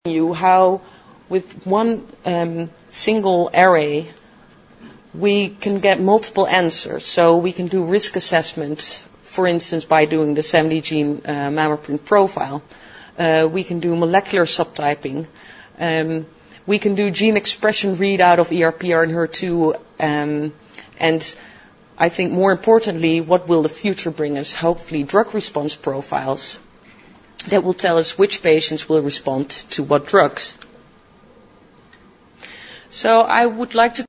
you how with one single array we can get multiple answers. So we can do risk assessments, for instance, by doing the 70-gene MammaPrint profile. We can do molecular subtyping. We can do gene expression readout of ERPR and HER2. And I think more importantly, what will the future bring us? Hopefully drug response profiles that will tell us which patients will respond to what drugs. So I would like to